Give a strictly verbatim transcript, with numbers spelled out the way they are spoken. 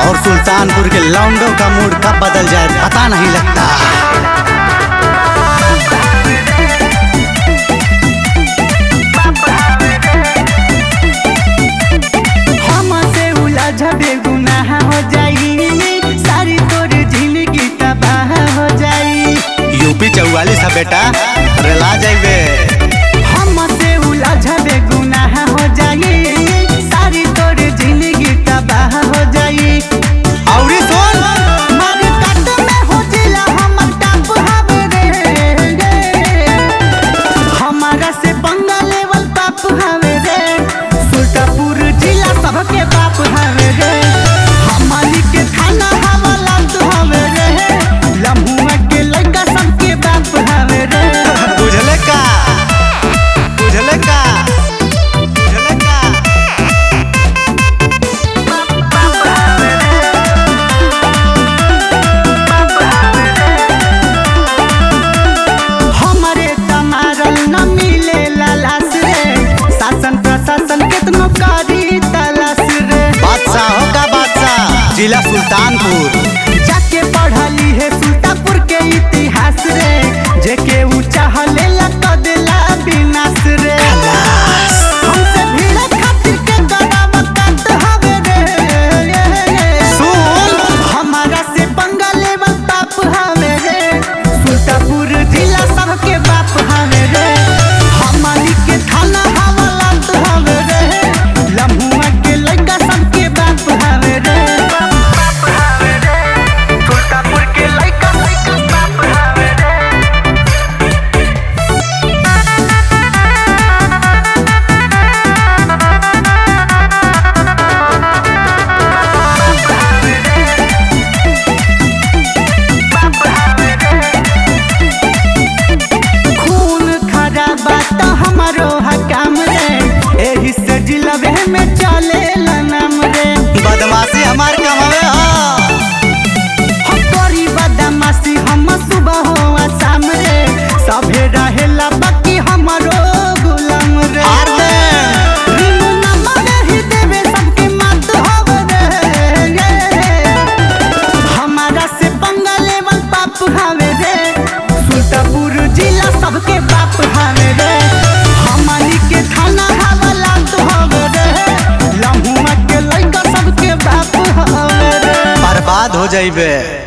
और सुल्तानपुर के लौंडों का मूड कब बदल जाए पता नहीं लगता। हमसे उलझ बेगुनाह हो जाई, सारी तोर जिंदगी तबाह हो जाई। यूपी चौवालीस है बेटा, रेला जाइबे। हमसे उलझ बेगुनाह हो जाई, सारी तोर जिंदगी तबाह हो जाई। औरी सुन मार काट में हो जिला हमर टाप हवे रे, हमारा से पंगा लेवल पाप हवे रे। सुल्तानपुर जिला सबके बाप हवे रे, हमारी के खाना हवाला तो हवे रे। लम्हुआ के लड़का सबके बाप हवे रे। बुझले का बुझले का बुझले का। हमारे तमारल न मिले लालास रे, शासन प्रशासन केतनो करी तलाश रे। बादशाह का बादशाह जिला सुल्तानपुर, जाके पढ़ली है सुल्तानपुर के इतिहास रे। जेके ऊंचा हलेला तो दिला विनाश रे। हमसे भीड़ खातिर के गदाम काट हवे रे। सुन हमारा से पंगा लेवल पाप हवे रे। सुल्तानपुर जिला सबके बाप हवे रे, हमारी के थाना हवाला तो हवे रे। लम्हुआ के लड़का सबके बाप हवे रे। बाप हवे रे, सुल्तानपुर के लड़का लड़का बाप हवे रे। खून खराबा तो हमारो हकाम रे, एही से जिलबे में चले नाम रे। बदमाशी हमार कमावे हो। हम करी बदमाशी हम सुबह हो शाम रे, सभे रहेला बाकी हमारो गुलाम रे। हार दे रिनु नंबर ही देवे सबके मत हवे रे। हमारा से पंगा लेवल पाप हवे रे। सुल्तानपुर जिला सबके बाप हवे रे, हमारी के थाना हवाला तो हवे रे। लम्हुआ के लड़का सबके बाप हवे रे। बर्बाद हो जाइबे।